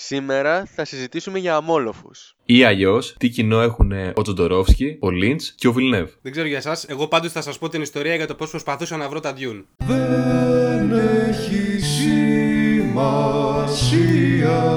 Σήμερα θα συζητήσουμε για αμόλοφους. Ή αλλιώς, τι κοινό έχουν ο Τζοντορόφσκι, ο Λίντς και ο Βιλνέβ. Δεν ξέρω για εσάς, εγώ πάντως θα σας πω την ιστορία για το πώς προσπαθούσα να βρω τα Dune. Δεν έχει σημασία.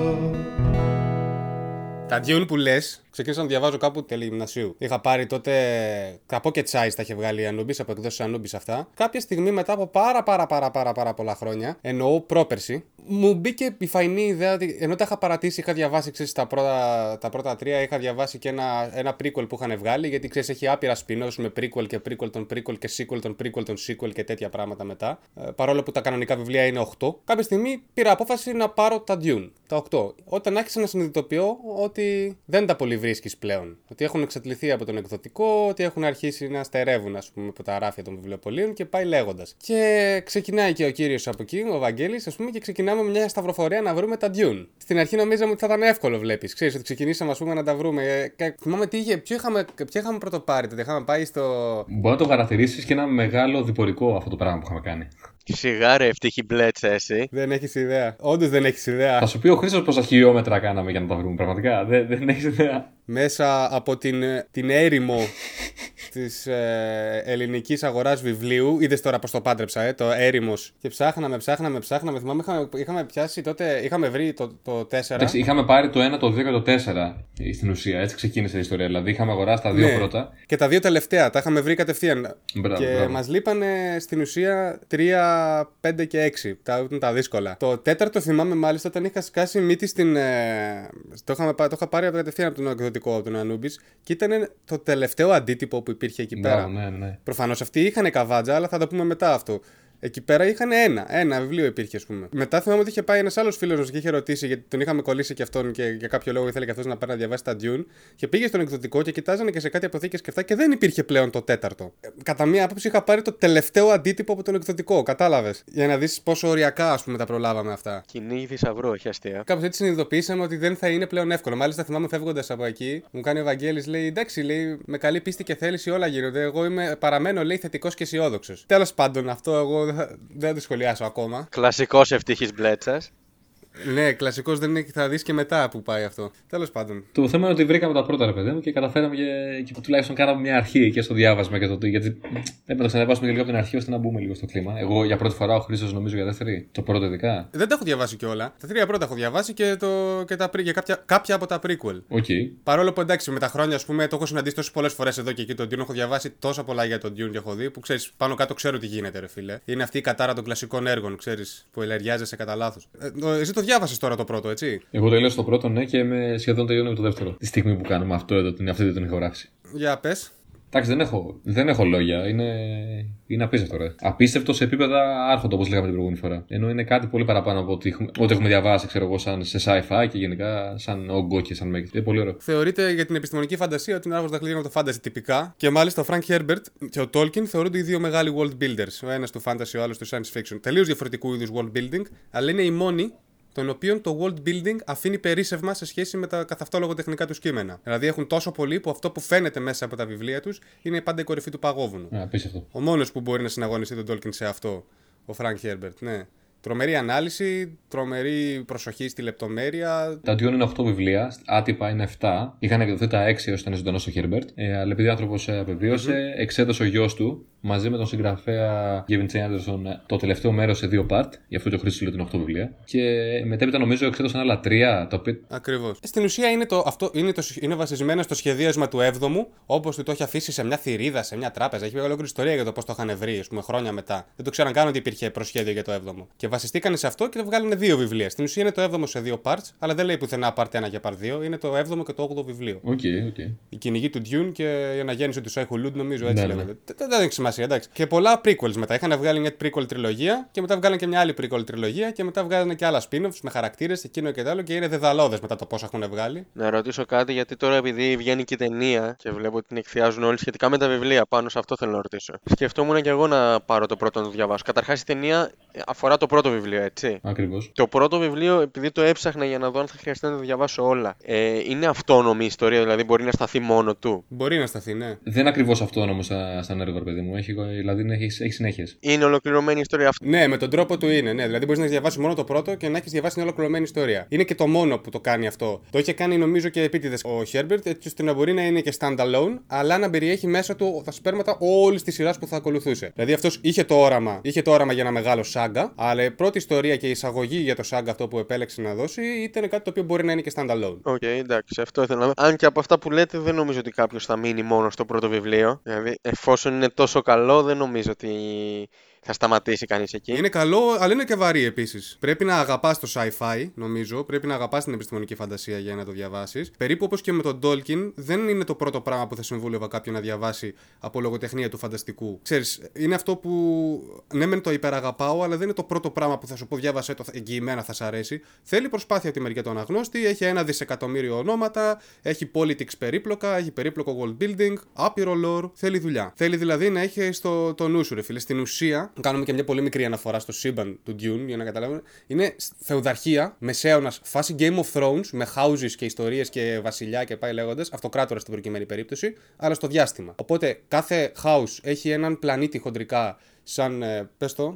Τα Dune που λες, ξεκίνησα να διαβάζω κάπου τέλη γυμνασίου. Είχα πάρει τότε. Τα Pocket Size τα είχε βγάλει η Anubis, από εκδόσεις Anubis αυτά. Κάποια στιγμή μετά από πάρα πολλά χρόνια, εννοώ πρόπερση, μου μπήκε η φαϊνή ιδέα ότι ενώ τα είχα παρατήσει, είχα διαβάσει τα πρώτα τρία, είχα διαβάσει και ένα prequel που είχαν βγάλει, γιατί ξέρεις έχει άπειρα spin-offs με prequel και prequel των prequel και sequel των prequel των sequel και τέτοια πράγματα μετά. Παρόλο που τα κανονικά βιβλία είναι 8, κάποια στιγμή πήρα απόφαση να πάρω τα Dune, τα 8. Όταν άρχισα να συνειδητοποιώ ότι δεν τα πολύ βρίσκεις πλέον. Ότι έχουν εξατληθεί από τον εκδοτικό, ότι έχουν αρχίσει να στερεύουν, ας πούμε, από τα ράφια των βιβλιοπωλείων και πάει λέγοντας. Και ξεκινάει και ο κύριος από εκεί, ο Βαγγέλης, ας πούμε, και ξεκινάμε μια σταυροφορία να βρούμε τα Dune. Στην αρχή νομίζαμε ότι θα ήταν εύκολο, βλέπεις. Ξέρεις ότι ξεκινήσαμε, ας πούμε, να τα βρούμε. Και θυμάμαι τι είχε, ποιο είχαμε πρωτοπάρει τότε. Είχαμε πάει στο. Μπορεί να το χαρακτηρίσεις και ένα μεγάλο διπορικό αυτό το πράγμα που είχαμε κάνει. Σιγάρε, ευτύχη μπλέτσα, εσύ. Δεν έχεις ιδέα. Όντως δεν έχεις ιδέα. Θα σου πει ο Χρήστος πόσα χιλιόμετρα κάναμε για να τα βρούμε. Πραγματικά δεν έχεις ιδέα. Μέσα από την έρημο της ελληνικής αγοράς βιβλίου, είδες τώρα πως το πάντρεψα, το έρημος. Και ψάχναμε. Θυμάμαι, είχαμε πιάσει τότε, είχαμε βρει το 4. Εντάξει, είχαμε πάρει το 1, το 2 και το 4 στην ουσία. Έτσι ξεκίνησε η ιστορία. Δηλαδή είχαμε αγοράσει τα δύο πρώτα. Και τα δύο τελευταία τα είχαμε βρει κατευθείαν. Μπράβο. Μας λείπανε στην ουσία 3, 5 και 6. Ήταν τα δύσκολα. Το τέταρτο θυμάμαι μάλιστα όταν είχα σκάσει μύτη στην. Το είχα πάρει κατευθείαν από τον εκδοτικό, από τον Anubis, και ήταν το τελευταίο αντίτυπο που υπήρχε εκεί πέρα. Ναι. Προφανώς αυτοί είχαν καβάτζα, αλλά θα το πούμε μετά αυτό. Εκεί πέρα είχαν ένα βιβλίο υπήρχε, ας πούμε. Μετά θυμάμαι ότι είχε πάει ένας άλλος φίλος μας και είχε ρωτήσει, γιατί τον είχαμε κολλήσει και αυτόν και για κάποιο λόγο ήθελε και αυτός να πάει να διαβάσει τα Dune. Και πήγε στον εκδοτικό και κοιτάζανε και σε κάτι αποθήκες και αυτά και δεν υπήρχε πλέον το τέταρτο. Κατά μία άποψη είχα πάρει το τελευταίο αντίτυπο από τον εκδοτικό, κατάλαβες. Για να δεις πόσο οριακά, ας πούμε, τα προλάβαμε αυτά. Κυνήγι θησαυρό, όχι αστεία. Κάπως έτσι συνειδητοποίησαμε ότι δεν θα είναι πλέον εύκολο. Μάλιστα θυμάμαι φεύγοντας από εκεί, μου κάνει ο Βαγγέλης, λέει εντάξει, λέει, με καλή πίστη και θέληση όλα γίνονται. Εγώ παραμένω, λέει, θετικός και αισιόδοξος. Τέλος πάντων, αυτό εγώ δεν θα το σχολιάσω ακόμα. Κλασικός ευτύχης μπλέτσας. Ναι, κλασικός δεν είναι, θα δεις και μετά που πάει αυτό. Τέλος πάντων. Το θέμα είναι ότι βρήκαμε τα πρώτα, ρε παιδί μου, και καταφέραμε και τουλάχιστον κάναμε μια αρχή και στο διάβασμα και το. Γιατί πρέπει να το ξαναβάσουμε και λίγο από την αρχή ώστε να μπούμε λίγο στο κλίμα. Εγώ για πρώτη φορά, ο Χρήστος νομίζω για δεύτερη. Το πρώτο ειδικά. Δεν τα έχω διαβάσει κιόλα. Τα τρία πρώτα έχω διαβάσει και κάποια από τα prequel. Okay. Παρόλο που εντάξει με τα χρόνια, ας πούμε, το έχω συναντήσει τόσες πολλές φορές εδώ και εκεί τον Dune. Έχω διαβάσει τόσα πολλά για τον Dune και έχω δει που ξέρεις πάνω κάτω ξέρω τι γίνεται, ρε φίλε. Είναι αυτή η κατάρα των κλασικών έργων, ξέρεις, που ελεριάζεσαι κατά λάθος. Εσύ το διάβασες τώρα το πρώτο, έτσι. Εγώ τελείωσα το πρώτο, ναι, και σχεδόν τελειώνω με το δεύτερο. Τη στιγμή που κάνουμε αυτό εδώ, αυτή δεν τον έχω γράψει. Για πες. Εντάξει, δεν έχω λόγια. Είναι απίστευτο, ρε. Απίστευτο σε επίπεδα άρχοντα, όπως λέγαμε την προηγούμενη φορά. Ενώ είναι κάτι πολύ παραπάνω από ό,τι έχουμε διαβάσει, ξέρω εγώ, σαν σε sci-fi και γενικά σαν όγκο και σαν μέγεθος. Είναι πολύ ωραίο. Θεωρείται για την επιστημονική φαντασία ότι είναι άρχοντα δαχτυλίδια από το fantasy τυπικά. Και μάλιστα ο Frank Herbert και ο Tolkien θεωρούνται οι δύο μεγάλοι world builders. Ο ένας του fantasy, ο άλλος του science fiction. Τελείως διαφορετικού είδους world building, αλλά είναι οι μόνοι των οποίων το world building αφήνει περίσσευμα σε σχέση με τα καθ' αυτό λογοτεχνικά του κείμενα. Δηλαδή έχουν τόσο πολύ που αυτό που φαίνεται μέσα από τα βιβλία τους είναι πάντα η κορυφή του παγόβουνου. Απίστευτο. Ο μόνος που μπορεί να συναγωνιστεί τον Tolkien σε αυτό, ο Frank Herbert, ναι. Τρομερή ανάλυση, τρομερή προσοχή στη λεπτομέρεια. Τα Dune είναι 8 βιβλία, άτυπα είναι 7. Είχαν εκδοθεί τα 6 όσο ήταν ζωντανός ο Herbert. Αλλά επειδή ο άνθρωπος απεβίωσε, εξέδωσε ο γιος του μαζί με τον συγγραφέα Gavin J. Anderson το τελευταίο μέρος σε 2 part. Γι' αυτό και ο Χρήστος λέει ότι είναι 8 βιβλία. Και μετέπειτα νομίζω εξέδωσαν άλλα 3. Ακριβώς. Στην ουσία είναι βασισμένο στο σχεδίασμα του 7ου, όπως του το έχει αφήσει σε μια θηρίδα, σε μια τράπεζα. Έχει μια ολόκληρη ιστορία για το πώς το είχαν βρει, ας πούμε, χρόνια μετά. Δεν το ξέραν καν ότι υπήρχε προσχέδιο για το 7ο. Και βασιστήκανε σε αυτό και το βγάλανε 2 βιβλία. Στην ουσία είναι το 7ο σε 2 parts, αλλά δεν λέει πουθενά part 1 και part 2. Είναι το 7ο και το 8ο βιβλίο. Okay. Η κυνηγή του Dune και η αναγέννηση του Σάι Χουλούντ, νομίζω έτσι λέγεται. Δεν έχει σημασία, εντάξει. Και πολλά prequels μετά. Είχαν βγάλει μια prequel τριλογία και μετά βγάλανε και μια άλλη prequel τριλογία και μετά βγάλανε και άλλα spin-offs με χαρακτήρες, εκείνο και άλλο και είναι δεδαλώδες μετά το πόσα έχουν βγάλει. Να ρωτήσω κάτι, γιατί τώρα επειδή βγαίνει και η ταινία και βλέπω ότι την εκθιάζουν όλοι σχετικά με τα βιβλία, πάνω σε αυτό θέλω να ρωτήσω. Σκεφτόμουν και εγώ να πάρω το πρώτο να το διαβάσω. Καταρχάς η ταινία αφορά το πρώτο βιβλίο, έτσι. Ακριβώς. Το πρώτο βιβλίο, επειδή το έψαχνα για να δω αν θα χρειαστεί να το διαβάσω όλα, είναι αυτόνομη η ιστορία, δηλαδή μπορεί να σταθεί μόνο του. Μπορεί να σταθεί, ναι. Δεν είναι ακριβώς αυτόνομο σαν έργο, ρε παιδί μου. δηλαδή έχει συνέχειες. Είναι ολοκληρωμένη η ιστορία αυτή. Ναι, με τον τρόπο του είναι. Ναι. Δηλαδή μπορεί να διαβάσει μόνο το πρώτο και να έχει διαβάσει μια ολοκληρωμένη ιστορία. Είναι και το μόνο που το κάνει αυτό. Το είχε κάνει νομίζω και επίτηδες ο Herbert, έτσι ώστε να μπορεί να είναι και standalone, αλλά να περιέχει μέσα του τα σπέρματα όλη τη σειρά που θα ακολουθούσε. Δηλαδή αυτό είχε το όραμα για ένα μεγάλο σάγκα, αλλά η πρώτη ιστορία και η εισαγωγή για το σάγκα αυτό που επέλεξε να δώσει ήταν κάτι το οποίο μπορεί να είναι και standalone. Οκ, εντάξει, αυτό ήθελα να πω. Αν και από αυτά που λέτε, δεν νομίζω ότι κάποιο θα μείνει μόνο στο πρώτο βιβλίο. Δηλαδή, εφόσον είναι τόσο καλό, δεν νομίζω ότι θα σταματήσει κανεί εκεί. Είναι καλό, αλλά είναι και βαρύ επίσης. Πρέπει να αγαπάς το sci-fi, νομίζω. Πρέπει να αγαπάς την επιστημονική φαντασία για να το διαβάσεις. Περίπου όπως και με τον Tolkien, δεν είναι το πρώτο πράγμα που θα συμβούλευα κάποιον να διαβάσει από λογοτεχνία του φανταστικού. Ξέρεις, είναι αυτό που ναι, μεν το υπεραγαπάω, αλλά δεν είναι το πρώτο πράγμα που θα σου πω διάβασέ το εγγυημένα θα σ' αρέσει. Θέλει προσπάθεια από τη μεριά του αναγνώστη, έχει 1 δισεκατομμύριο ονόματα, έχει politics περίπλοκα, έχει περίπλοκο world building, άπειρο lore. Θέλει δουλειά. Θέλει δηλαδή να έχει το νου σου, ρε φίλε. Στην ουσία, κάνουμε και μια πολύ μικρή αναφορά στο σύμπαν του Dune για να καταλάβουμε. Είναι φεουδαρχία, μεσαίωνας, φάση Game of Thrones με houses και ιστορίες και βασιλιά και πάει λέγοντας, αυτοκράτορα στην προκειμένη περίπτωση, αλλά στο διάστημα. Οπότε κάθε house έχει έναν πλανήτη χοντρικά σαν. Πες το.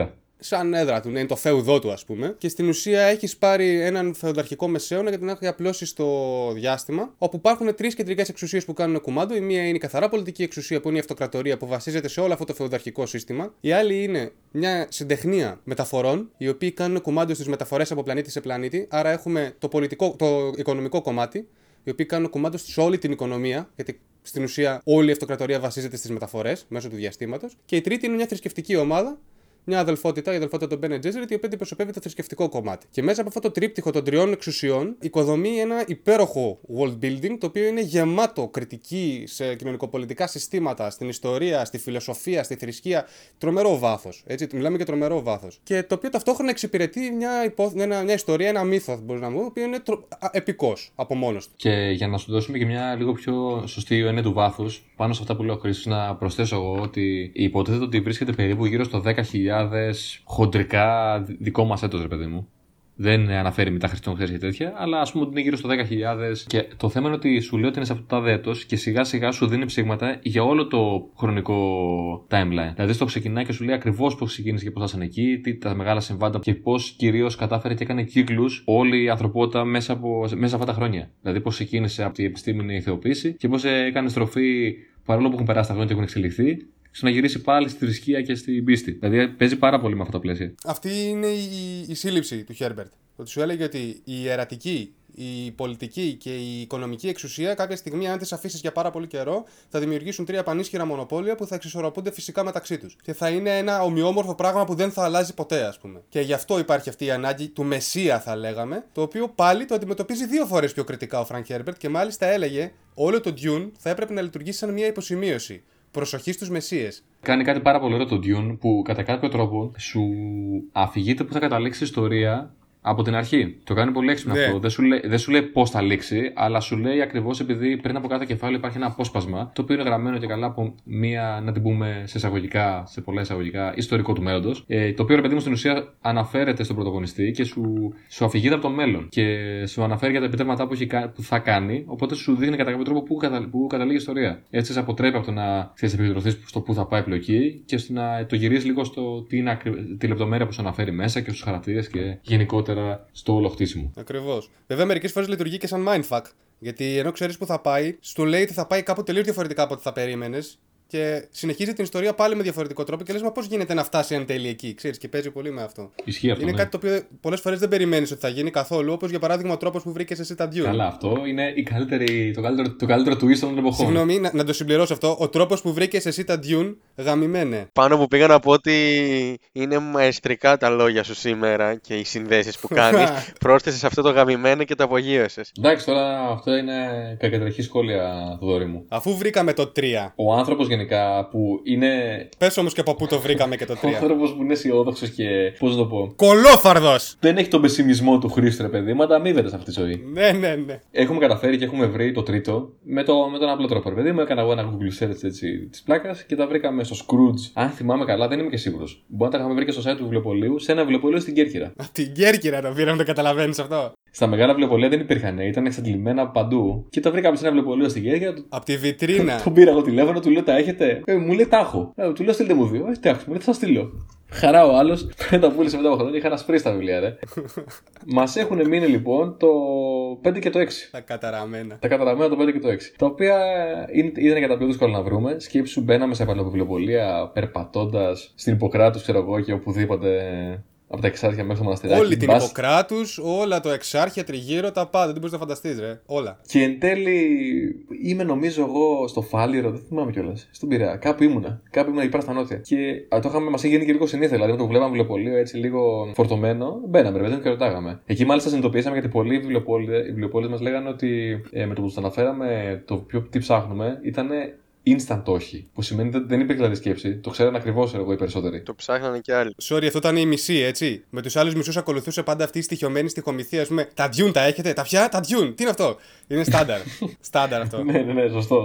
Σαν έδρα του, είναι το φεουδό του, ας πούμε. Και στην ουσία έχεις πάρει έναν φεουδαρχικό μεσαίωνα και την έχει απλώσει στο διάστημα, όπου υπάρχουν 3 κεντρικές εξουσίες που κάνουν κουμάντο. Η μία είναι η καθαρά πολιτική εξουσία, που είναι η αυτοκρατορία, που βασίζεται σε όλο αυτό το φεουδαρχικό σύστημα. Η άλλη είναι μια συντεχνία μεταφορών, οι οποίοι κάνουν κουμάντο στις μεταφορές από πλανήτη σε πλανήτη. Άρα έχουμε το οικονομικό κομμάτι, οι οποίοι κάνουν κουμάντο σε όλη την οικονομία, γιατί στην ουσία όλη η αυτοκρατορία βασίζεται στις μεταφορές μέσω του διαστήματος. Και η τρίτη είναι μια θρησκευτική ομάδα. Μια αδελφότητα, η αδελφότητα των Bene Gesserit, η οποία αντιπροσωπεύει το θρησκευτικό κομμάτι. Και μέσα από αυτό το τρίπτυχο των 3 εξουσιών, οικοδομεί ένα υπέροχο world building, το οποίο είναι γεμάτο κριτική σε κοινωνικοπολιτικά συστήματα, στην ιστορία, στη φιλοσοφία, στη θρησκεία. Τρομερό βάθος. Μιλάμε για τρομερό βάθος. Και το οποίο ταυτόχρονα εξυπηρετεί μια ιστορία, ένα μύθο, μπορεί να μου, το οποίο είναι επικός από μόνος του. Και για να σου δώσουμε και μια λίγο πιο σωστή έννοια του βάθους, πάνω σε αυτά που λέω ο Χρήστος, να προσθέσω εγώ ότι υποτίθεται ότι βρίσκεται περίπου γύρω στο 10.000 χοντρικά δικό μας έτος, ρε παιδί μου. Δεν αναφέρει μετά Χριστόν Ξέρεις και τέτοια, αλλά ας πούμε ότι είναι γύρω στο 10.000. Και το θέμα είναι ότι σου λέει ότι είναι σε αυτό το έτος και σιγά σιγά σου δίνει ψήγματα για όλο το χρονικό timeline. Δηλαδή στο ξεκινάει και σου λέει ακριβώς πώς ξεκίνησε και πώς ήταν εκεί, τα μεγάλα συμβάντα και πώς κυρίως κατάφερε και έκανε κύκλους όλη η ανθρωπότητα μέσα αυτά τα χρόνια. Δηλαδή πώς ξεκίνησε από την επιστήμη η θεοποίηση και πώς έκανε στροφή παρόλο που έχουν περάσει τα χρόνια και έχουν εξελιχθεί. Στο να γυρίσει πάλι στη θρησκεία και στην πίστη. Δηλαδή παίζει πάρα πολύ με αυτά τα πλαίσια. Αυτή είναι η σύλληψη του Herbert. Ότι σου έλεγε ότι η ιερατική, η πολιτική και η οικονομική εξουσία κάποια στιγμή, αν τις αφήσεις για πάρα πολύ καιρό, θα δημιουργήσουν 3 πανίσχυρα μονοπόλια που θα εξισορροπούνται φυσικά μεταξύ τους. Και θα είναι ένα ομοιόμορφο πράγμα που δεν θα αλλάζει ποτέ, ας πούμε. Και γι' αυτό υπάρχει αυτή η ανάγκη του μεσία, θα λέγαμε, το οποίο πάλι το αντιμετωπίζει 2 φορές πιο κριτικά ο Frank Herbert και μάλιστα έλεγε όλο το Dune θα έπρεπε να λειτουργήσει σαν μια υποσημείωση. Προσοχή στους μεσίες. Κάνει κάτι πάρα πολύ ωραίο το Dune που κατά κάποιο τρόπο σου αφηγείται που θα καταλήξει η ιστορία από την αρχή. Το κάνει πολύ έξυπνο αυτό. Δεν σου λέει πώς θα λήξει, αλλά σου λέει ακριβώς επειδή πριν από κάθε κεφάλαιο υπάρχει ένα απόσπασμα, το οποίο είναι γραμμένο και καλά από μία, να την πούμε σε εισαγωγικά, σε πολλά εισαγωγικά, ιστορικό του μέλλοντος. Το οποίο, ρε παιδί μου, στην ουσία αναφέρεται στον πρωταγωνιστή και σου αφηγείται από το μέλλον. Και σου αναφέρει για τα επιτεύγματα που θα κάνει, οπότε σου δείχνει κατά κάποιο τρόπο πού καταλήγει η ιστορία. Έτσι σε αποτρέπει από το να επικεντρωθεί στο πού θα πάει η επιλογή και στο να το γυρίσει λίγο στο τι είναι τη λεπτομέρεια που σου αναφέρει μέσα και στους χαρακτήρες και γενικότερα στο όλο χτίσιμο. Ακριβώς. Βέβαια, μερικές φορές λειτουργεί και σαν mindfuck. Γιατί ενώ ξέρεις που θα πάει, σου λέει ότι θα πάει κάπου τελείως διαφορετικά από ό,τι θα περίμενες. Και συνεχίζει την ιστορία πάλι με διαφορετικό τρόπο και λες, μα πώς γίνεται να φτάσει εν τέλει εκεί, ξέρεις, και παίζει πολύ με αυτό. Ισχύει αυτό. Είναι ναι. κάτι το οποίο πολλές φορές δεν περιμένεις ότι θα γίνει καθόλου, όπως για παράδειγμα ο τρόπος που βρήκες εσύ τα Dune. Καλά, αυτό είναι το καλύτερο twist των εποχών. Συγγνώμη, να το συμπληρώσω αυτό. Ο τρόπος που βρήκες εσύ τα Dune, γαμημένε. Πάνω που πήγα να πω ότι είναι μαεστρικά τα λόγια σου σήμερα και οι συνδέσεις που κάνεις. Πρόσθεσες αυτό το γαμημένε και το απογείωσες. Εντάξει, τώρα αυτό είναι κακεντρεχή σχόλια, Θοδωρή μου. Αφού βρήκαμε το 3. Ο άνθρωπος γενικά που είναι. Πες όμως και από πού το βρήκαμε και το 3. Ο άνθρωπος που είναι αισιόδοξος και. Πώς να το πω. Κολόφαρδος! Δεν έχει τον πεσημισμό του Χρήστου, ρε παιδί, μα ανταμείβεται σε αυτή τη ζωή. Ναι, ναι, ναι. Έχουμε καταφέρει και έχουμε βρει το τρίτο με τον απλό τρόπο. Ρε παιδί μου, έκανα εγώ ένα Google search τη πλάκα και τα βρήκαμε στο Scrooge. Αν θυμάμαι καλά, δεν είμαι και σίγουρος. Μπορεί να τα είχαμε βρει και στο site του βιβλιοπωλείου, σε ένα βιβλιοπωλείο στην Κέρκυρα. Από την Κέρκυρα το πήραμε, το καταλαβαίνεις αυτό. Στα μεγάλα βιβλιοπωλεία δεν υπήρχαν, ήταν εξαντλημένα παντού. Και το βρήκα σε ένα βιβλιοπωλείο στην Κέρκυρα. Απ' τη βιτρίνα. Τον πήρα εγώ τηλέφωνο, του λέω τα έχετε. Μου λέει τα έχω. Του λέω στείλτε μου δύο. Τι έχω, μου λέει θα σα στείλω. Χαρά ο άλλο, πριν τα πούλησε μετά από χρόνια, είχα ένα σπρί στα βιβλία, ρε. Μα έχουν μείνει λοιπόν το 5 και το 6. Τα καταραμένα. Τα καταραμένα το 5 και το 6. Τα οποία ήταν για τα πιο δύσκολα να βρούμε. Σκέψου, μπαίναμε σε παλαιοβιβλιοπωλεία περπατώντα στην Ιπποκράτους, ξέρω εγώ, και οπουδήποτε. Από τα Εξάρχεια μέχρι το μοναστηράκι. Όλη την Ιπποκράτους, όλα το Εξάρχεια, τριγύρω, τα πάντα. Δεν μπορείς να φανταστείς, ρε. Όλα. Και εν τέλει είμαι νομίζω εγώ στο Φάληρο, δεν θυμάμαι κιόλας. Στον Πειραιά. Κάπου ήμουνα εκεί πέρα στα νότια. Και το είχαμε, μας είχε γίνει και λίγο συνήθεια. Δηλαδή με το βλέπαμε βιβλιοπωλείο έτσι λίγο φορτωμένο. Μπαίναμε, ρε παιδί, και ρωτάγαμε. Εκεί μάλιστα συνειδητοποιήσαμε γιατί πολλοί βιβλιοπωλείς μας λέγανε ότι με το που τους αναφέραμε το τι ψάχνουμε ήταν. Instant όχι. Που σημαίνει ότι δεν υπήρχε δηλαδή σκέψη. Το ξέραν ακριβώς εγώ οι περισσότεροι. Το ψάχνανε και άλλοι. Sorry, αυτό ήταν η μισή, έτσι. Με τους άλλους μισούς ακολουθούσε πάντα αυτή η στοιχειωμένη στοιχομηθεία. Ας πούμε, τα Dune τα έχετε, τα πια, τα Dune. Τι είναι αυτό. Είναι στάνταρ. Στάνταρ αυτό. Ναι, σωστό.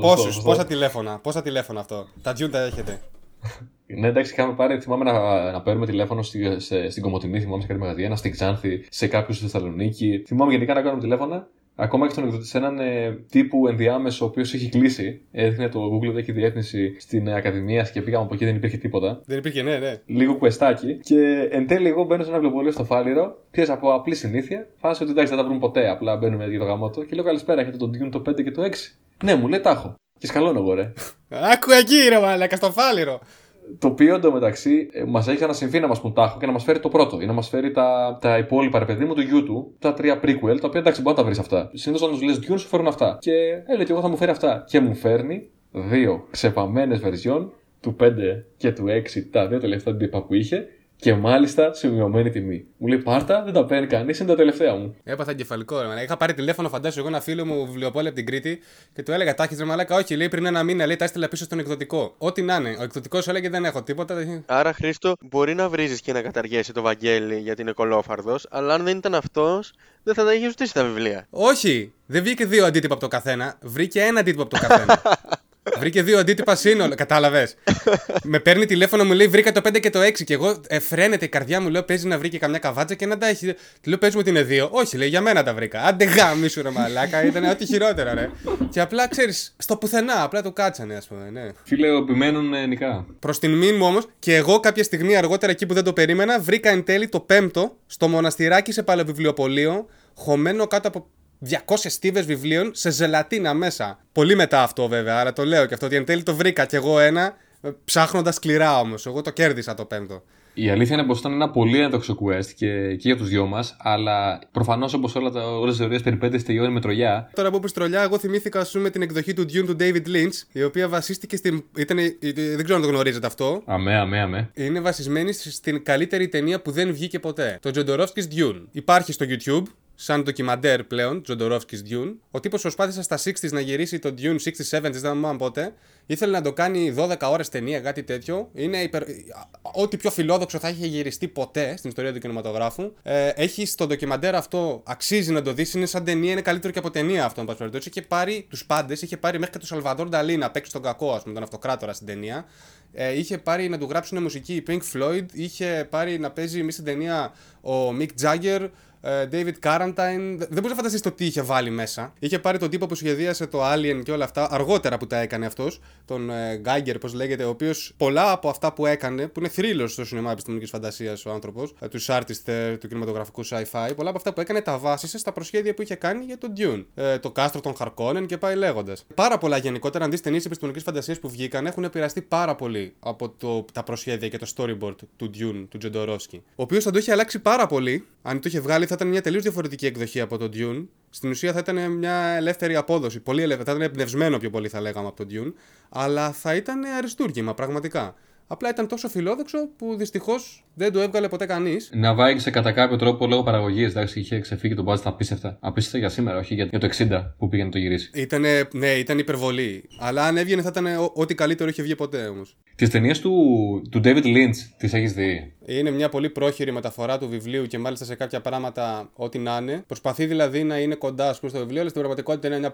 Πόσα τηλέφωνα αυτό. Τα Dune τα έχετε. Ναι, εντάξει, είχαμε πάρει. Θυμάμαι να παίρνουμε τηλέφωνο στην Κομοτηνή, θυμάμαι σε κάτι μαγαζιά, στην Ξάνθη, σε κάποιους στη Θεσσαλονίκη. Θυμάμαι γενικά να κάνουμε τηλέφωνα. Ακόμα και στον εκδότη, σε έναν τύπου ενδιάμεσο ο οποίος έχει κλείσει. Έδειχνε το Google ότι έχει διεύθυνση στην Ακαδημία και πήγαμε από εκεί, δεν υπήρχε τίποτα. Δεν υπήρχε, ναι. Λίγο κουεστάκι. Και εν τέλει, εγώ μπαίνω σε ένα βιβλιοπωλείο στο Φάληρο. Πιέζα από απλή συνήθεια. Φάσαι ότι εντάξει, δεν τα βρούμε ποτέ. Απλά μπαίνουμε για το γαμότο. Και λέω καλησπέρα, έχετε τον Dune το 5 και το 6. Ναι, μου λέει τα έχω. Και σκαλώνω εγώ, ρε. Άκου εκεί, ρε μαλάκα, στο Φάληρο. Το οποίο εντωμεταξύ μα έχει ξανασυμφεί να μα πουν τάχο και να μα φέρει το πρώτο ή να μα φέρει τα υπόλοιπα, ρε παιδί μου, του γιού του, τα 3 prequel, τα οποία εντάξει μπορεί να τα βρει αυτά. Συνήθως όταν του λες Dune σου φέρουν αυτά. Και έλεγε εγώ θα μου φέρει αυτά. Και μου φέρνει 2 ξεπαμμένες βερζιόν του 5 και του 6, τα 2 τελευταία τύπα που είχε. Και μάλιστα σε μειωμένη τιμή. Μου λέει πάρτα, δεν τα παίρνει κανείς, είναι τα τελευταία μου. Έπαθα εγκεφαλικό, ρε μαλάκα. Είχα πάρει τηλέφωνο, φαντάσου εγώ ένα φίλο μου βιβλιοπόλη από την Κρήτη και του έλεγα τάχει ρε μαλάκα. Όχι, λέει πριν ένα μήνα, λέει τα έστειλα πίσω στον εκδοτικό. Ό,τι να είναι. Ο εκδοτικός έλεγε δεν έχω τίποτα. Άρα, Χρήστο, μπορεί να βρίζεις και να καταργέσει το Βαγγέλη γιατί είναι κολόφαρδος, αλλά αν δεν ήταν αυτός, δεν θα τα είχε ζητήσει τα βιβλία. Όχι, δεν βρήκε 2 αντίτυπα από το καθένα, βρήκε ένα αντίτυπο από το καθένα. Βρήκε 2 αντίτυπα σύνολο, κατάλαβες. Με παίρνει τηλέφωνο, μου λέει βρήκα το 5 και το 6. Και εγώ φρένεται η καρδιά μου, λέω παίζει να βρει και καμιά καβάτσα και να τα έχει. Του λέω παίζει μου ότι είναι 2. Όχι, λέει για μένα τα βρήκα. Άντε γάμισου ρε μαλάκα, ήταν ό,τι χειρότερο ρε. Και απλά ξέρεις, στο πουθενά, απλά το κάτσανε ας πούμε, ναι. Φίλε, επιμένουν νικά. Προς την μήνυ μου όμως, και εγώ κάποια στιγμή αργότερα εκεί που δεν το περίμενα, βρήκα εν τέλει το 5ο στο μοναστηράκι σε παλαιοβιβλιοπωλείο, χωμένο κάτω από 200 στίβες βιβλίων σε ζελατίνα μέσα. Πολύ μετά αυτό βέβαια, αλλά το λέω και αυτό ότι εν τέλει το βρήκα κι εγώ ένα, ψάχνοντας σκληρά όμως. Εγώ το κέρδισα το 5ο. Η αλήθεια είναι πως ήταν ένα πολύ έντοξο quest και για τους δυο μας, αλλά προφανώς όπως όλες τις θεωρίες περιπέτειες τελειώνει με τρολιά. Τώρα που είπες τρολιά, εγώ θυμήθηκα ας πούμε την εκδοχή του Dune του David Lynch, η οποία βασίστηκε στην. Δεν ξέρω αν το γνωρίζετε αυτό. Αμέ. Είναι βασισμένη στην καλύτερη ταινία που δεν βγήκε ποτέ. Το Jodorowsky's Dune. Υπάρχει στο YouTube. Σαν ντοκιμαντέρ πλέον, Jodorowsky's Dune. Ο τύπος προσπάθησε στα 60s να γυρίσει το Dune, 60s, 70s, δεν θυμάμαι πότε. Ήθελε να το κάνει 12 ώρες ταινία, κάτι τέτοιο. Είναι ό,τι πιο φιλόδοξο θα είχε γυριστεί ποτέ στην ιστορία του κινηματογράφου. Έχει στο ντοκιμαντέρ αυτό, αξίζει να το δεις. Είναι σαν ταινία, είναι καλύτερο και από ταινία αυτό, εν πάση περιπτώσει. Είχε πάρει τους πάντες, είχε πάρει μέχρι και τον Σαλβαδόρ Νταλί να παίξει τον κακό, ας πούμε, τον αυτοκράτορα στην ταινία. Είχε πάρει να του γράψουν μουσική η Pink Floyd. Είχε πάρει να παίζει εμείς στην ταινία ο Mick Jagger. David Carradine. Δεν μπορείς να φανταστείς το τι είχε βάλει μέσα. Είχε πάρει τον τύπο που σχεδίασε το Alien και όλα αυτά, αργότερα που τα έκανε αυτός, τον Geiger, πώς λέγεται, ο οποίος πολλά από αυτά που έκανε, που είναι θρύλος στο σινεμά επιστημονικής φαντασίας ο άνθρωπος, τους artists του κινηματογραφικού sci-fi, πολλά από αυτά που έκανε τα βάσισε στα προσχέδια που είχε κάνει για τον Dune. Το κάστρο των Χαρκόνεν και πάει λέγοντας. Πάρα πολλά γενικότερα, αν δεις ταινίες επιστημονικής φαντασίας που βγήκαν, έχουν επηρεαστεί πάρα πολύ από τα προσχέδια και το storyboard του Dune, του Jodorowsky. Ο οποίος θα το είχε αλλάξει πάρα πολύ, αν το είχε βγάλει. Θα ήταν μια τελείως διαφορετική εκδοχή από το Dune. Στην ουσία θα ήταν μια ελεύθερη απόδοση. Πολύ ελεύθερη. Θα ήταν εμπνευσμένο πιο πολύ, θα λέγαμε, από το Dune. Αλλά θα ήταν αριστούργημα, πραγματικά. Απλά ήταν τόσο φιλόδοξο που δυστυχώς δεν το έβγαλε ποτέ κανείς. Να βάγισε κατά κάποιο τρόπο λόγω παραγωγής. Εντάξει, είχε ξεφύγει το budget απίστευτα. Απίστευτα για σήμερα, όχι για το 60 που πήγαινε να το γυρίσει. Ναι, ήταν υπερβολή. Αλλά αν έβγαινε θα ήταν ό,τι καλύτερο είχε βγει ποτέ όμως. Τις ταινίες του David Lynch τις έχεις δει? Είναι μια πολύ πρόχειρη μεταφορά του βιβλίου και μάλιστα σε κάποια πράγματα ό,τι να είναι. Προσπαθεί δηλαδή να είναι κοντά, ας πούμε, στο βιβλίο, αλλά στην πραγματικότητα είναι μια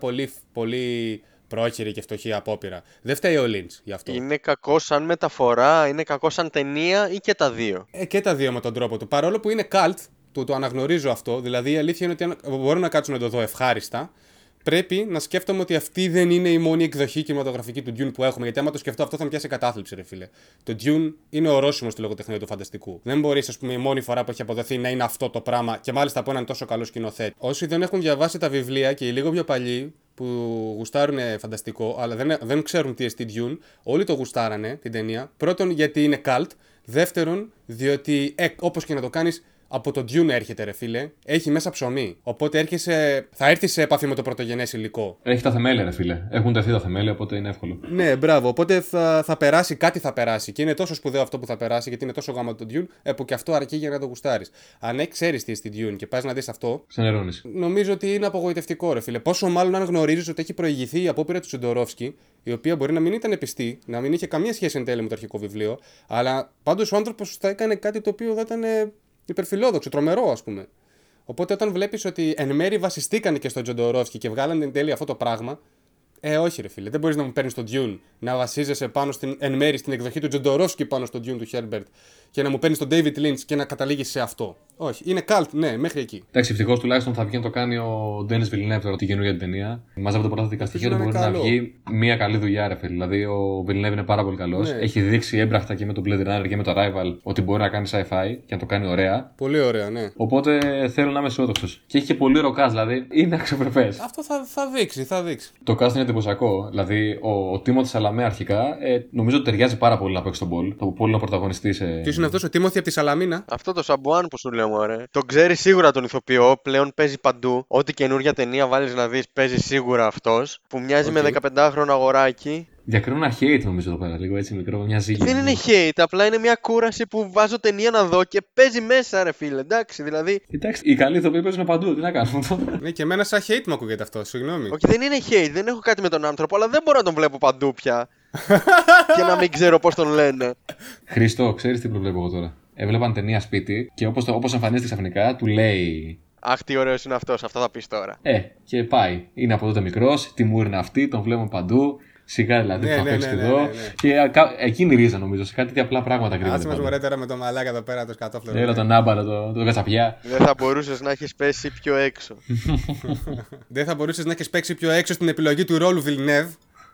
πολύ πρόχειρη και φτωχή απόπειρα. Δεν φταίει ο Lynch γι' αυτό. Είναι κακό σαν μεταφορά, είναι κακό σαν ταινία ή και τα δύο? Και τα δύο με τον τρόπο του. Παρόλο που είναι cult, το αναγνωρίζω αυτό. Δηλαδή η αλήθεια είναι ότι αν μπορώ να κάτσω να το δω ευχάριστα, πρέπει να σκέφτομαι ότι αυτή δεν είναι η μόνη εκδοχή κινηματογραφική του Dune που έχουμε. Γιατί άμα το σκεφτώ αυτό θα με πιάσει κατάθλιψη, ρε φίλε. Το Dune είναι ορόσημο στη λογοτεχνία του φανταστικού. Δεν μπορεί, α πούμε, η μόνη φορά που έχει αποδοθεί να είναι αυτό το πράγμα και μάλιστα από έναν τόσο καλό σκηνοθέτη. Όσοι δεν έχουν διαβάσει τα βιβλία και οι λίγο πιο παλιοί που γουστάρουν φανταστικό, αλλά δεν ξέρουν τι εστί Dune, όλοι το γουστάρανε την ταινία. Πρώτον, γιατί είναι cult. Δεύτερον, διότι όπως και να το κάνεις, από το Dune έρχεται, ρε φίλε. Έχει μέσα ψωμί. Οπότε θα έρθει σε επαφή με το πρωτογενές υλικό. Έχει τα θεμέλια, ρε φίλε. Έχουν τεθεί τα θεμέλια, οπότε είναι εύκολο. Ναι, μπράβο. Οπότε θα περάσει, κάτι θα περάσει. Και είναι τόσο σπουδαίο αυτό που θα περάσει, γιατί είναι τόσο γάμα το Dune, που και αυτό αρκεί για να το γουστάρεις. Αν ξέρεις τι στην Dune και πας να δεις αυτό, ξενερώνεις. Νομίζω ότι είναι απογοητευτικό, ρε φίλε. Πόσο μάλλον αν γνωρίζεις ότι έχει προηγηθεί η απόπειρα του Τζοντορόφσκι, η οποία μπορεί να μην ήταν πιστή, να μην είχε καμία σχέση εν τέλει με το αρχικό βιβλίο, αλλά πάντως ο άνθρωπος θα έκανε κάτι το οποίο θα ήταν υπερφιλόδοξο, τρομερό, ας πούμε. Οπότε όταν βλέπεις ότι εν μέρει βασιστήκαν και στον Τζοντορόφσκι και βγάλανε εν τέλει αυτό το πράγμα, όχι, ρε φίλε. Δεν μπορείς να μου παίρνεις το Dune, να βασίζεσαι πάνω εν μέρει στην εκδοχή του Τζοντορόφσκι πάνω στο Dune του Herbert και να μου παίρνεις τον David Lynch και να καταλήγεις σε αυτό. Όχι. Είναι cult, ναι, μέχρι εκεί. Εντάξει, ευτυχώς τουλάχιστον θα βγει να το κάνει ο Denis Villeneuve τώρα την καινούργια ταινία. Μαζί από τα πολλά θετικά στοιχεία μπορεί να βγει μια καλή δουλειά, ρε φίλε. Δηλαδή ο Villeneuve είναι πάρα πολύ καλός. Ναι. Έχει δείξει έμπραχτα και με τον Blade Runner και με το Arrival ότι μπορεί να κάνει sci-fi και να το κάνει ωραία. Πολύ ωραία, ναι. Οπότε θέλω να είμαι αισιόδοξος. Και έχει και πολύ ωραίο cast, δηλαδή είναι αξιοπρεπές. Αυτό θα δείξει, θα δείξει. Το cast είναι εντυπωσιακό. Δηλαδή ο Τίμωθη Σαλαμέ αρχικά νομίζω ότι ταιριάζει πάρα πολύ να παίξει τον Πολ. Το Πολ είναι πρωταγωνιστή. Ποιος είναι αυτός, ο Τίμωθη από τη Σαλαμίνα? Αυτό το Σαμπουάν που σου λέω, μωρέ. Τον ξέρει σίγουρα τον ηθοποιό, πλέον παίζει παντού. Ό,τι καινούργια ταινία βάλεις να δεις, παίζει σίγουρα αυτός. Που μοιάζει με 15χρονο αγοράκι. Διακρίνουν ένα hate νομίζω εδώ πέρα, λίγο έτσι μικρό, μια ζύγη. Δεν είναι hate, απλά είναι μια κούραση που βάζω ταινία να δω και παίζει μέσα, ρε φίλε. Εντάξει, δηλαδή. Εντάξει, οι καλοί ηθοποιοί παίζουν παντού, τι να κάνουμε. Ναι, και εμένα σαν hate μου ακούγεται αυτό, συγγνώμη. Όχι, δεν είναι hate, δεν έχω κάτι με τον άνθρωπο, αλλά δεν μπορώ να τον βλέπω παντού πια. Και να μην ξέρω πώς τον λένε. Χρήστο, ξέρεις τι προβλέπω εγώ τώρα. Έβλεπαν ταινία σπίτι και όπως εμφανίζεται ξαφνικά, του λέει. Αχ, τι ωραίος είναι αυτός, αυτό θα πεις τώρα. Και πάει. Είναι από τότε μικρός, τι μου είναι αυτή, τον βλέπουμε παντού. Σιγά δηλαδή που θα παίξει εδώ. Και εκείνη η ρίζα νομίζω, σε κάτι τέτοια απλά πράγματα κρύβεται. Άσε μας βορέτερα με το μαλάκα εδώ πέρα, το σκατόφλωρο. Έλα τον άμπαλο, το κατσαπιά. Δεν θα μπορούσες να έχεις πέσει πιο έξω. Δεν θα μπορούσες να έχεις παίξει πιο έξω στην επιλογή του ρόλου Villeneuve.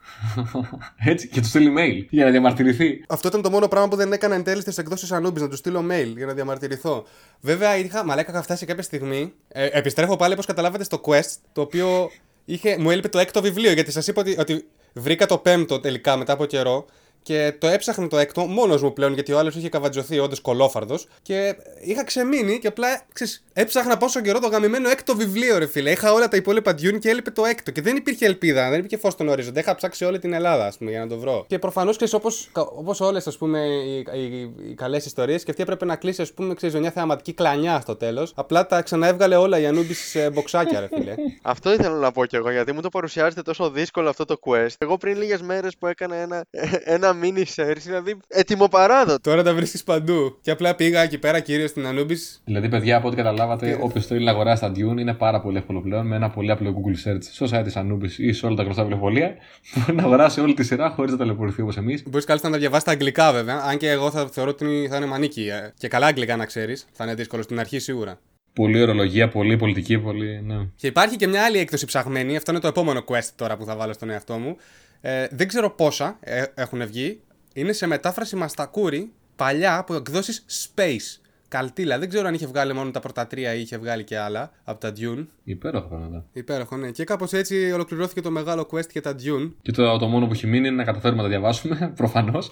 Έτσι, και του στείλει mail για να διαμαρτυρηθεί. Αυτό ήταν το μόνο πράγμα που δεν έκανα εν τέλει στις εκδόσεις Anubis, να του στείλω mail για να διαμαρτυρηθώ. Βέβαια, είχα φτάσει κάποια στιγμή. Επιστρέφω πάλι, όπως καταλάβατε, στο Quest, το οποίο μου έλειπε το έκτο βιβλίο, γιατί σας είπα ότι βρήκα το πέμπτο τελικά μετά από καιρό. Και το έψαχνα το έκτο μόνος μου πλέον, γιατί ο άλλος είχε καβατζωθεί, όντως κολόφαρδος. Και είχα ξεμείνει και απλά έψαχνα πόσο καιρό το γαμημένο έκτο βιβλίο, ρε φίλε. Είχα όλα τα υπόλοιπα Dune και έλειπε το έκτο. Και δεν υπήρχε ελπίδα, δεν υπήρχε φως στον ορίζοντα. Είχα ψάξει όλη την Ελλάδα, ας πούμε, για να το βρω. Και προφανώς, όπως όλες, ας πούμε, οι καλές ιστορίες, και αυτή έπρεπε να κλείσει, ας πούμε, μια θεαματική κλανιά στο τέλος. Απλά τα ξαναέβγαλε όλα η Anubis σε μποξάκια, ρε φίλε. Αυτό ήθελα να πω κι εγώ, γιατί μου το παρουσιάζεται τόσο δύσκολο αυτό το quest. Εγώ πριν λίγες μέρες που έκανα ένα mini search, δηλαδή ετοιμοπαράδοτο. Τώρα τα βρίσκεις παντού. Και απλά πήγα εκεί πέρα κυρίως στην Anubis. Δηλαδή, παιδιά, από ό,τι καταλάβατε, όποιος θέλει να αγοράσει τα Dune είναι πάρα πολύ εύκολο πλέον με ένα πολύ απλό Google search στο site της Anubis ή σε όλα τα γνωστά βιβλιοπωλεία. Μπορεί να αγοράσει όλη τη σειρά χωρίς να ταλαιπωρηθεί όπως εμείς. Μπορείς κάλλιστα να τα διαβάσει τα αγγλικά, βέβαια. Αν και εγώ θα θεωρώ ότι θα είναι μανίκι. Και καλά αγγλικά να ξέρεις. Θα είναι δύσκολο στην αρχή σίγουρα. Πολύ ορολογία, πολύ πολιτική, πολύ. Ναι. Και υπάρχει και μια άλλη έκδοση ψαγμένη. Αυτό είναι το επόμενο quest τώρα που θα βάλω στον εαυτό μου. Δεν ξέρω πόσα έχουν βγει. Είναι σε μετάφραση μαστακούρι, παλιά, από εκδόσεις Space. Καλτήλα. Δεν ξέρω αν είχε βγάλει μόνο τα πρώτα τρία ή είχε βγάλει και άλλα από τα Dune. Υπέροχο πράγματα. Υπέροχο, ναι. Και κάπως έτσι ολοκληρώθηκε το μεγάλο quest για τα Dune. Και το μόνο που έχει μείνει είναι να καταφέρουμε να τα διαβάσουμε, προφανώς.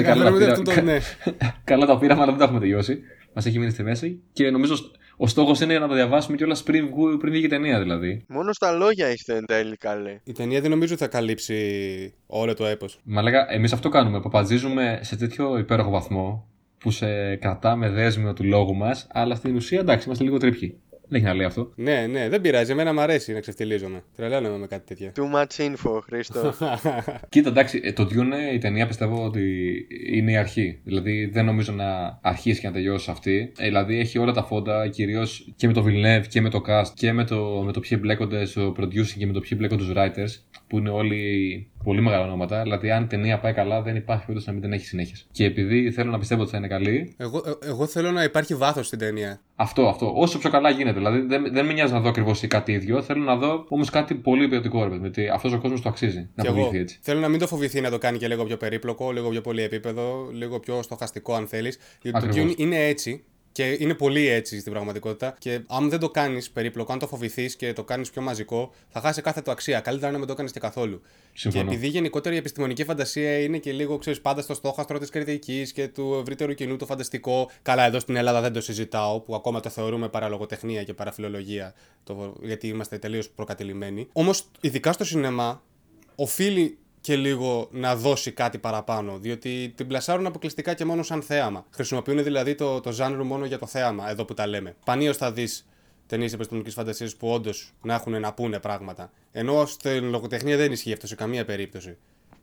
Καλά τα πήραμε, αλλά δεν τα έχουμε τελειώσει. Μας έχει μείνει στη μέση και νομίζω ο στόχος είναι να το διαβάσουμε κιόλας πριν βγει η ταινία δηλαδή. Μόνο στα λόγια είστε εν τέλει καλέ. Η ταινία δεν νομίζω ότι θα καλύψει όλο το έπος. Μα λέγα, εμείς αυτό κάνουμε. Παπατζίζουμε σε τέτοιο υπέροχο βαθμό που σε κρατάμε δέσμιο του λόγου μας, αλλά στην ουσία εντάξει, είμαστε λίγο τρίπιοι. Δεν έχει να λέει αυτό. Ναι, δεν πειράζει. Εμένα μου αρέσει να ξεφτιλίζομαι. Τρελαίνομαι με κάτι τέτοιο. Too much info, Χρήστο. Κοίτα, εντάξει, το Dune, η ταινία πιστεύω ότι είναι η αρχή. Δηλαδή δεν νομίζω να αρχίσει και να τελειώσει αυτή. Δηλαδή έχει όλα τα φόντα, κυρίως και με το Villeneuve και με το cast και με το ποιοι μπλέκονται στο producing και με το ποιοι μπλέκονται στους writers, που είναι όλοι πολύ μεγάλα ονόματα. Δηλαδή, αν η ταινία πάει καλά, δεν υπάρχει περίπτωση να μην την έχει συνέχεια. Και επειδή θέλω να πιστεύω ότι θα είναι καλή. Εγώ θέλω να υπάρχει βάθος στην ταινία. Αυτό. Όσο πιο καλά γίνεται. Δηλαδή, δεν με νοιάζει να δω ακριβώς κάτι ίδιο. Θέλω να δω όμως κάτι πολύ ποιοτικό. Γιατί αυτός ο κόσμος το αξίζει να φοβηθεί έτσι. Θέλω να μην το φοβηθεί να το κάνει και λίγο πιο περίπλοκο, λίγο πιο πολύ επίπεδο, λίγο πιο στοχαστικό, αν θέλεις. Γιατί το Dune είναι έτσι. Και είναι πολύ έτσι στην πραγματικότητα. Και αν δεν το κάνεις περίπλοκο, αν το φοβηθείς και το κάνεις πιο μαζικό, θα χάσει κάθε το αξία. Καλύτερα να μην το κάνεις και καθόλου. Συμφωνώ. Και επειδή γενικότερα η επιστημονική φαντασία είναι και λίγο, ξέρεις, πάντα στο στόχαστρο της κριτικής και του ευρύτερου κοινού το φανταστικό. Καλά, εδώ στην Ελλάδα δεν το συζητάω, που ακόμα το θεωρούμε παραλογοτεχνία και παραφιλολογία, γιατί είμαστε τελείως προκατηλημένοι. Όμως, ειδικά στο σινεμά, οφείλει και λίγο να δώσει κάτι παραπάνω, διότι την πλασάρουν αποκλειστικά και μόνο σαν θέαμα. Χρησιμοποιούν δηλαδή το ζάνρο μόνο για το θέαμα, εδώ που τα λέμε. Σπανίως θα δεις ταινίες επιστημονικής φαντασίας που όντως να έχουν να πούνε πράγματα. Ενώ στην λογοτεχνία δεν ισχύει αυτό σε καμία περίπτωση.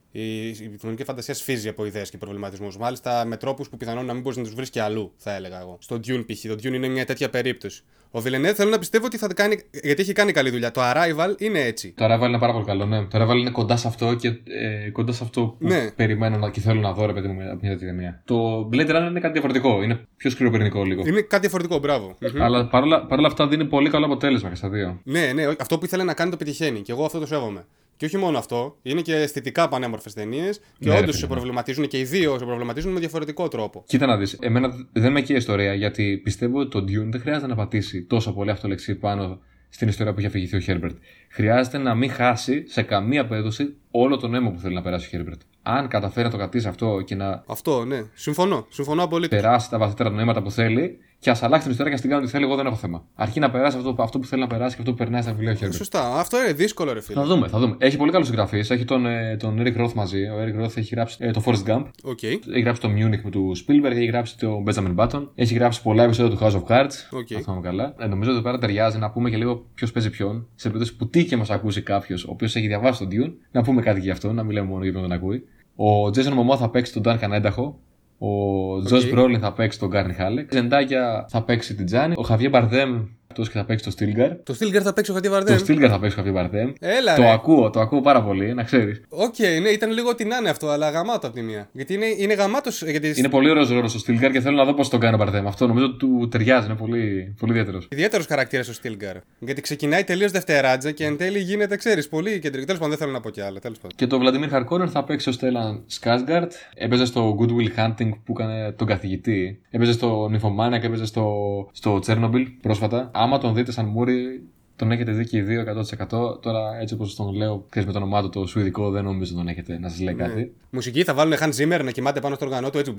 Η επιστημονική φαντασία σφίζει από ιδέες και προβληματισμούς. Μάλιστα με τρόπους που πιθανόν να μην μπορείς να τους βρεις και αλλού, θα έλεγα εγώ. Στο Dune π.χ. Το Dune είναι μια τέτοια περίπτωση. Ο Villeneuve θέλω να πιστεύω ότι θα κάνει. Γιατί έχει κάνει καλή δουλειά. Το Arrival είναι έτσι. Το Arrival είναι πάρα πολύ καλό, ναι. Το Arrival είναι κοντά σε αυτό και κοντά σε αυτό που περιμένω και θέλω να δω, ρε παιδί μου, από μια τέτοια ταινία. Το Blade Runner είναι κάτι διαφορετικό. Είναι πιο σκληροπυρηνικό λίγο. Είναι κάτι διαφορετικό, μπράβο. Αλλά παρόλα αυτά δίνει πολύ καλό αποτέλεσμα και στα δύο. Ναι, αυτό που ήθελε να κάνει το πετυχαίνει. Και εγώ αυτό το σέβομαι. Και όχι μόνο αυτό, είναι και αισθητικά πανέμορφες ταινίες και όντως σε προβληματίζουν και οι δύο σε προβληματίζουν με διαφορετικό τρόπο. Κοίτα να δεις, εμένα δεν με καίει η ιστορία γιατί πιστεύω ότι το Dune δεν χρειάζεται να πατήσει τόσο πολύ αυτό το λεξί πάνω στην ιστορία που έχει αφηγηθεί ο Herbert. Χρειάζεται να μην χάσει σε καμία περίπτωση όλο το νόημα που θέλει να περάσει ο Herbert. Αν καταφέρει να το κρατήσει αυτό και να. Αυτό, ναι. Συμφωνώ απολύτως. Περάσει τα βαθύτερα νοήματα που θέλει και ας αλλάξει την ιστορία και ας την κάνει ό,τι θέλει, εγώ δεν έχω θέμα. Αρκεί να περάσει αυτό που θέλει να περάσει και αυτό που περνάει στα βιβλία ο Herbert. Σωστά. Αυτό είναι δύσκολο, ρε φίλε. Θα δούμε. Έχει πολύ καλούς συγγραφείς. Έχει τον Eric Roth μαζί. Ο Eric Roth έχει γράψει το Forrest Gump. Okay. Έχει γράψει το Munich με του Spielberg. Έχει γράψει το Benjamin Button. Έχει γράψει πολλά επεισόδια του House of Cards. Okay. Αν θυμάμαι καλά. Νομίζω ότι πέρα ταιριάζει να πούμε και λίγο ποιο παίζει ποιον. Σε περίπτωση που τύχει και μα ακούσει κάποιο ο οποίο έχει διαβάσει τον Dune, να πούμε κάτι γι' αυτό, να μιλάμε μόνο για ποιον τον ακούει. Ο Jason Momoa θα παίξει τον Duncan Idaho. Ο Josh Brolin θα παίξει τον Garni Halleck. Η Zendaya θα παίξει την Τζάνι. Ο Javier Bardem και θα παίξει το Stilgar. Το Stilgar θα παίξει ο Javier Bardem. Το Stilgar θα παίξει ο Javier Bardem. Έλα, το ακούω πάρα πολύ, να ξέρεις. Οκ, ναι, ήταν λίγο τι να είναι αυτό, αλλά γαμάτο από τη μία. Γιατί είναι γαμάτος. Γιατί... Είναι πολύ ωραίος ρόλος στο Stilgar και θέλω να δω πώς τον κάνει ο Bardem. Αυτό νομίζω ότι του ταιριάζει, είναι πολύ, πολύ ιδιαίτερος. Ιδιαίτερος χαρακτήρας ο Stilgar. Γιατί ξεκινάει τελείως δευτεράτζα και εν τέλει γίνεται, ξέρεις, πολύ κεντρικό. Τέλος πάντων, δεν θέλω να πω κι άλλα. Και το Vladimir Harkonnen θα παίξει ο Stellan Skarsgård. Έπαιζε στο Good Will Hunting που έκανε τον καθηγητή. Έπαιζε στο Nymphomaniac, έπαιζε στο Chernobyl πρόσφατα. Άμα τον δείτε σαν Μούρι, τον έχετε δει και οι δύο 100%. Τώρα, έτσι όπως τον λέω, ξέρεις με το όνομά του το σουηδικό, δεν νομίζω τον έχετε να σας λέει κάτι. Μουσική θα βάλουν Hans Zimmer να κοιμάται πάνω στο οργανό του έτσι.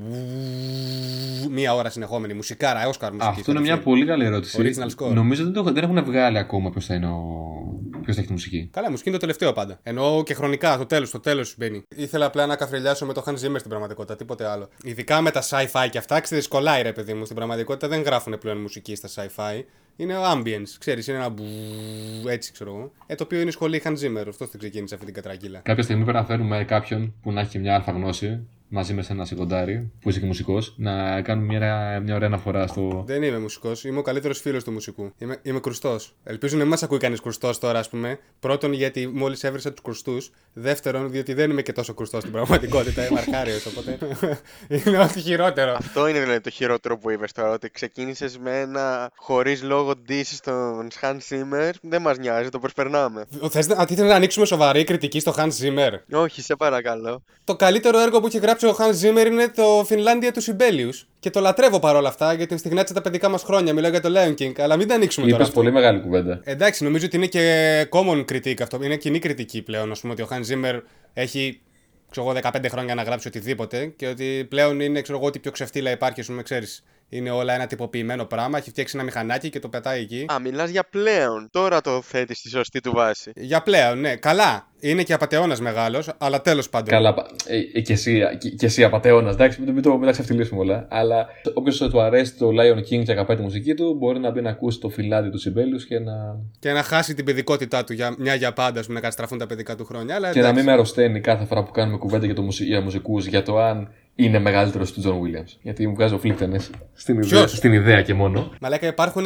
Μία ώρα συνεχόμενη. Μουσικάρα, Oscar μουσική. Αυτό είναι μια πολύ καλή ερώτηση. Original score. Νομίζω ότι δεν έχουν βγάλει ακόμα ποιος θα έχει τη μουσική. Καλά, η μουσική είναι το τελευταίο πάντα. Εννοώ και χρονικά, στο τέλος μπαίνει. Ήθελα απλά να καφριλιάσω με το Hans Zimmer στην πραγματικότητα, τίποτε άλλο. Ειδικά με τα sci-fi και αυτά, ξέρεις, κολλάει ρε παιδί μου. Στην πραγματικότητα δεν γράφουν πλέον μουσική στα sci-fi. Είναι ambience, ξέρεις, είναι ένα έτσι ξέρω εγώ. Το οποίο είναι σχολή Hans Zimmer, αυτός την ξεκίνησε αυτή την κατρακύλα. Κάποια στιγμή πρέπει να φέρουμε κάποιον που να έχει μια αλφα γνώση μαζί με ένα σεκοντάρι, που είσαι και μουσικός, να κάνουμε μια ωραία αναφορά στο. Δεν είμαι μουσικός, είμαι ο καλύτερος φίλος του μουσικού. Είμαι κρουστός. Ελπίζω να μην μας ακούει κανείς κρουστός τώρα, ας πούμε. Πρώτον, γιατί μόλις έβρισα τους κρουστούς. Δεύτερον, διότι δεν είμαι και τόσο κρουστός στην πραγματικότητα. Είμαι αρχάριος, οπότε. Είναι ό,τι χειρότερο. Αυτό είναι δηλαδή το χειρότερο που είπες τώρα. Ότι ξεκίνησες με ένα χωρίς λόγο diss στον Hans Zimmer. Δεν μας νοιάζει, το προσπερνάμε. Ήθελα να ανοίξουμε σοβαρή κριτική στο Hans Zimmer. Όχι, σε παρακαλώ. Το καλύτερο έργο που έχει γράψει ο Hans Zimmer είναι το Φινλάνδια του Σιμπέλιους. Και το λατρεύω παρόλα αυτά γιατί στιγνάτισε τα παιδικά μας χρόνια. Μιλάω για το Lion King, αλλά μην τα ανοίξουμε τώρα. Είπες πολύ μεγάλη κουβέντα. Εντάξει, νομίζω ότι είναι και common critique αυτό. Είναι κοινή κριτική πλέον. Ας πούμε ότι ο Hans Zimmer έχει 15 χρόνια να γράψει οτιδήποτε και ότι πλέον είναι ό,τι πιο ξεφτύλα υπάρχει, ας πούμε, ξέρεις. Είναι όλα ένα τυποποιημένο πράγμα. Έχει φτιάξει ένα μηχανάκι και το πετάει εκεί. Α, μιλάς για πλέον. Τώρα το θέτει στη σωστή του βάση. Για πλέον, ναι. Καλά. Είναι και απατεώνας μεγάλος, αλλά τέλος πάντων. Καλά. Και εσύ απατεώνας. Εντάξει, μην τα ξεφτυλίσουμε όλα. Αλλά όποιος του αρέσει το Lion King και αγαπάει τη μουσική του, μπορεί να μπει να ακούσει το φυλάδι του Σιμπέλιους και να χάσει την παιδικότητά του για πάντα, να καταστραφούν τα παιδικά του χρόνια. Αλλά, και να μην με αρρωσταίνει κάθε φορά που κάνουμε κουβέντα για μουσικούς, για το αν είναι μεγαλύτερος του John Williams. Γιατί μου βγάζει ο Φλίπτενες στην ιδέα και μόνο. Μαλάκα, υπάρχουν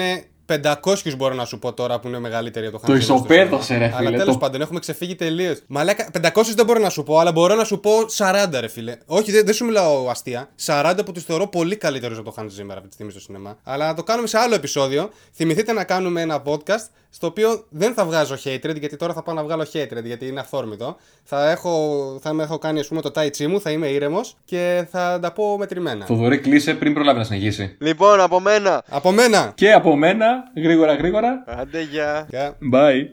500 μπορώ να σου πω τώρα που είναι μεγαλύτερη από το Το Hans Zimmer. ισοπαίδωσε, ρε φίλε. Αλλά τέλος πάντων, έχουμε ξεφύγει τελείως. Μαλάκα, 500 δεν μπορώ να σου πω, αλλά μπορώ να σου πω 40, ρε φίλε. Όχι, δεν σου μιλάω αστεία. 40 που τους θεωρώ πολύ καλύτερους από το Hans Zimmer αυτή τη στιγμή στο σινεμά. Αλλά να το κάνουμε σε άλλο επεισόδιο. Θυμηθείτε να κάνουμε ένα podcast στο οποίο δεν θα βγάζω hatred, γιατί τώρα θα πάω να βγάλω hatred, γιατί είναι αυθόρμητο. Θα έχω κάνει, ας πούμε, το tai chi μου, θα είμαι ήρεμος και θα τα πω μετρημένα. Θοδωρή, κλείσε πριν προλάβει να συνεχίσει. Λοιπόν, από μένα. Από μένα! Και από μένα, γρήγορα. Άντε, γεια. Yeah. Bye.